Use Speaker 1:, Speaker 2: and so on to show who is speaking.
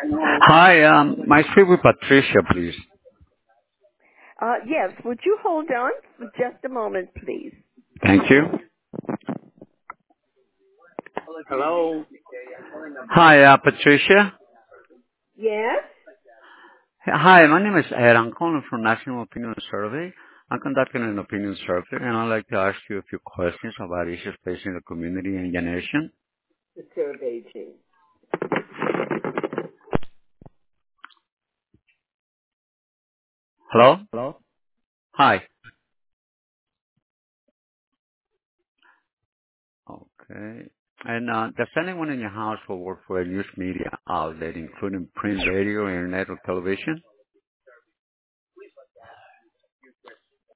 Speaker 1: Hi, may I speak with Patricia, please?
Speaker 2: Yes, would you hold on for just a moment, please?
Speaker 1: Thank you.
Speaker 2: Hello?
Speaker 1: Hi, Patricia.
Speaker 2: Yes?
Speaker 1: Hi, my name is Ed. I'm calling from National Opinion Survey. I'm conducting an opinion survey, and I'd like to ask you a few questions about issues facing the community and the nation.
Speaker 2: The survey team.
Speaker 1: Hello?
Speaker 2: Hello?
Speaker 1: Hi. Okay. And does anyone in your household work for a news media outlet, including print, radio, internet, or television?